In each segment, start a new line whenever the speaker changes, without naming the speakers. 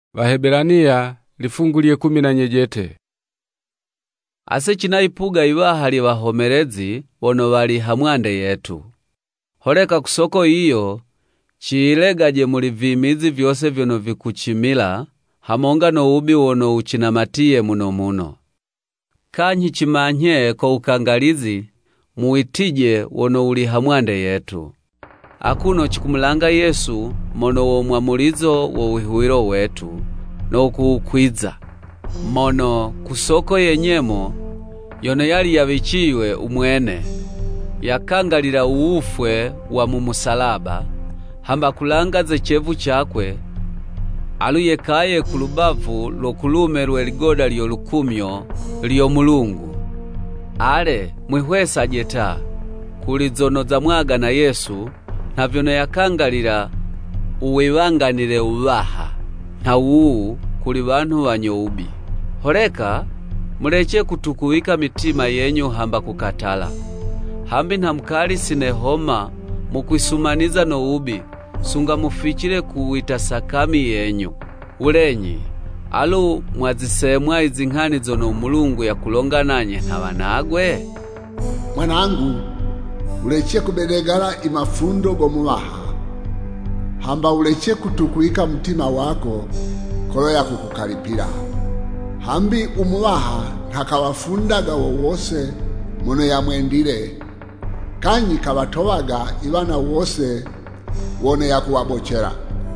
Waheberania lifungulie 10.
Ase chinaipuga iwaha li wahomerezi wono wali hamwande yetu. Holeka kusoko iyo chiilegaje muli vimizi vyose vyono vikuchimila hamonga no ubi wono uchinamatiye muno. Kanyi chimanye ko ukangalizi muitije wono uli hamwande yetu. Akuno chikumulanga Yesu mono wo mwamulizo wo wihuiro wetu no kuukwiza. Mono kusoko yenyemo yono yali yabichiwe umwene yakangalira uufwe wa mumusalaba hamba kulangaze chevu chakwe aluyekaye kulubavu lokulume lweligoda liyo lukumyo liyo Mulungu. Ale mwihwesa jeta kulizono za mwaga na Yesu na vyono yakangalira uwiwanganire uwaha na uu kuli bantu banyoubi. Holeka muleche kutukuwika mitima yenyu hamba kukatala. Hambi nhamkali sinehoma mukwisumaniza no ubi sunga mufichile kuwita sakami yenyu. Ulenyi alu mwazisemwa izinghani zono Mulungu ya kulonga nanye na wanagwe.
Mwanangu, uleche kubedegala imafundo gomuwaha. Hamba uleche kutukuwika mtima wako kolo ya kukukalipira. Hambi umuwaha ntakawafundaga wose muno ya mwendile. Kanyi kabatowaga ibana wose wone ya kuwabochera.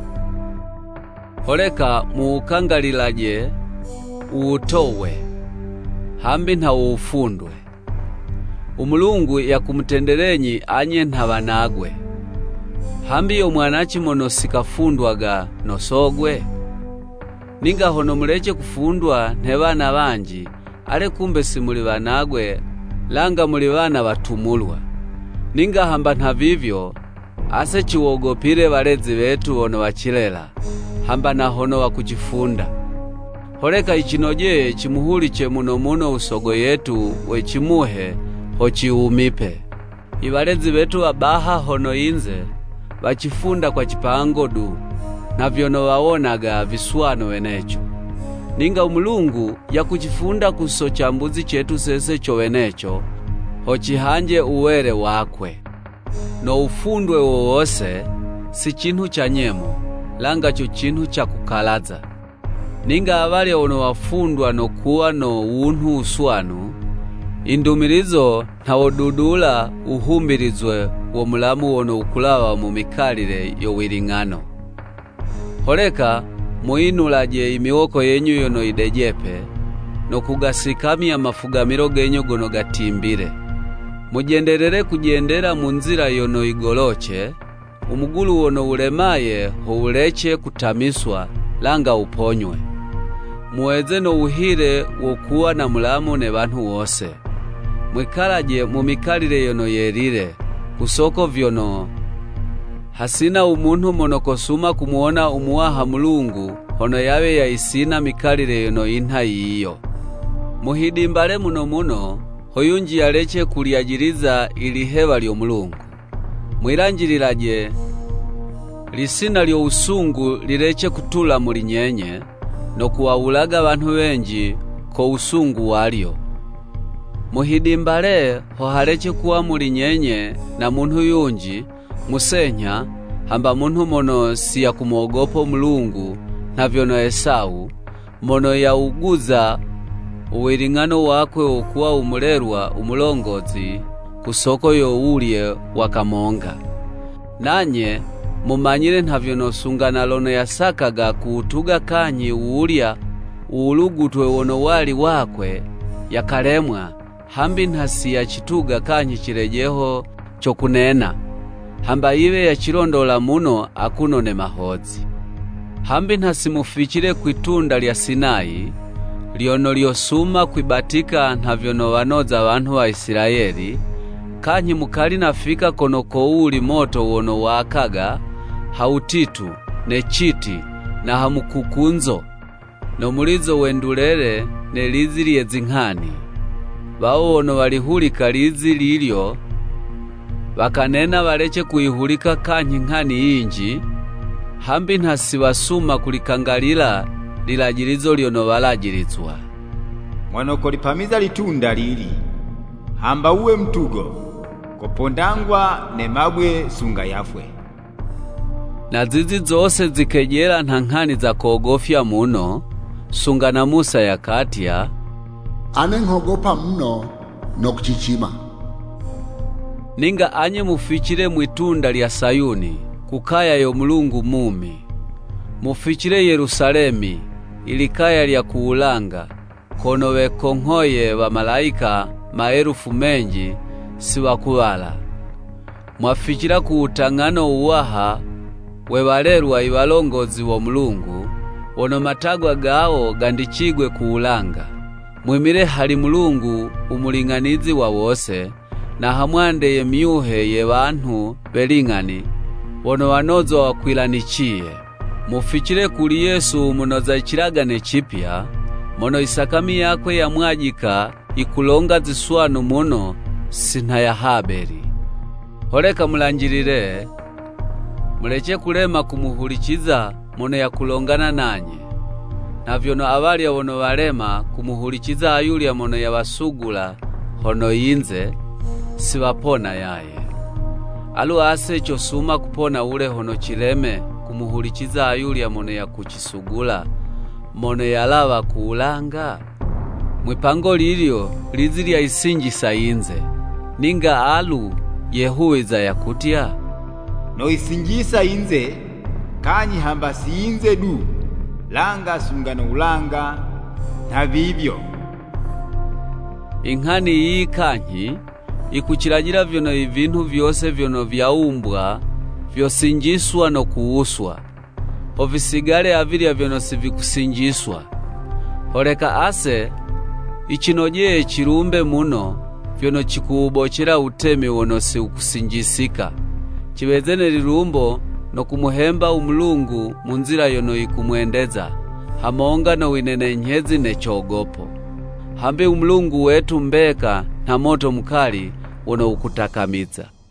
Holeka muukangalilaje uutowe hambi nta uufundwe. Umulungu ya kumtendelenyi anye ntabanagwe. Hambi yo mwanachi mono sikafundwaga nosogwe. Ninga hono muleche kufundwa ntebana banji ale kumbe simuli banagwe langa muli bana batumulwa. Ninga hamba ntavivyo ase chiwogopire balezi betu wono bachilela hamba na hono wakujifunda. Holeka ichinoje chimuhuliche muno usogo yetu wechimuhe hochiumipe. Ibalezi betu abaha hono inze bachifunda kwa chipango du na vyono waonaga viswano wenecho. Ninga Mulungu ya kuchifunda kuso chambuzi chetu sese chowenecho hochihanje uwere wakwe. No ufundwe wowose si chinhu cha nyemo langa cho chinhu cha kukalaza. Ninga abali ono wafundwa no kuwa no unhu uswanu indumirizo na wodudula uhumbirizwe wo mulamu wono ukulawa mu mikalire yo wiringano. Holeka muinulaje imiwoko yenyu yono idejepe no kugasikamia mafugamiro genyo gono gatimbire. Mujenderere kujendera munzira yono igoloche, umugulu wono ulemaye houleche kutamiswa langa uponywe. Muweze no uhire wokuwa na mulamu ne bantu wose. Mwikalaje mumikalire yono yerire kusoko vyono hasina umuntu monokosuma kumuona umuwaha Mulungu hono yawe ya isina mikalire yono inha yiyo. Muhidimbale muno hoyunji yaleche kuliajiriza iliheva lyo Mulungu. Mwilanjililaje lisina lyo usungu lileche kutula mulinyenye no kuwaulaga bantu benji ko usungu walyo. Muhidimbale hohaleche kuwa mulinyenye na muntu yunji musenya hamba muntu mono siya kumogopo Mulungu na vyono Esau mono ya uguza uwiringano wakwe okuwa umulerwa umulongozi kusoko yo ulye wakamonga. Nanye mumanyire ntavyono sungana lono yasakaga kuutuga kanyi uulya uulugutwe wono wali wakwe yakalemwa hambi ntasi ya chituga kanyi chirejeho chokunena hamba iwe ya chirondola muno akunone mahodzi. Hambi ntasi mufichire kwitunda lya Sinai lyono lyosuma kwibatika ntavyono wanoza abantu wa Israeli kanyi mukali nafika kono kouli moto wono wakaga hautitu ne chiti na hamukukunzo no mulizo wendulele ne lizi liye zinghani. Bao wono walihulika lizi lilyo wakanena waleche kuihulika kanyi nghani inji hambi ntasi wasuma kulikangalila lilajilizo lyono balajilizwa.
Mwanoko lipamiza litunda lili, hamba uwe mtugo, kopondangwa ne mabwe sunga yafwe.
Na zizi zose zikejela nhanghani za kuogofya muno, sunga na Musa yakatya,
ane nkogopa mno no kuchichima.
Ninga anye mufichire mwitunda lya Sayuni, kukaya yo Mulungu mumi. Mufichire Yerusalemi, ilikaya lya kuulanga, kono wekonhoye wa malaika maerufu menji siwakubala. Mwafichira kuutangano uwaha, wewalerwa iwalongozi wa Mulungu, wono matagwa gao gandichigwe kuulanga. Mwimire hali Mulungu umulinganizi wa wose, na hamwande ye myuhe ye bantu belingani, wono wanozwa wakwilanichiye. Mufichire kuli Yesu munoza ichilagane chipya, mono isakami yakwe ya mwajika ikulonga ziswanu muno sinha ya Habeli. Holeka mulanjilile, muleche kulema kumuhulichiza mono ya kulongana nanye. Na vyono awali ya wono walema kumuhulichiza ayuli ya mono ya wasugula hono yinze, siwapona yaye. Alu ase chosuma kupona ule hono chileme kumuhulichiza ayuli ya mono ya kuchisugula, mono ya lava kuulanga. Mwipango lilyo lizili ya isinjisa yinze, ninga alu yehuwiza ya kutya.
No isinjisa inze, kanyi hamba si inze du, langa sungano ulanga, na vivyo.
Inghani hii kanyi, ikuchilajila vyono ivintu vyose vyono vyaumbwa, vyosinjiswa no kuuswa. Ovisigale avilya vyono sivikusinjiswa. Holeka ase, ichinojeye chilumbe muno, vyono chikuubochera utemi wono si ukusinjisika. Chiwezene lilumbo no kumuhemba umulungu munzira yono ikumwendeza, hamonga no winene nyezi ne chogopo. Hambe umulungu wetu mbeka na moto mkali wono ukutakamiza.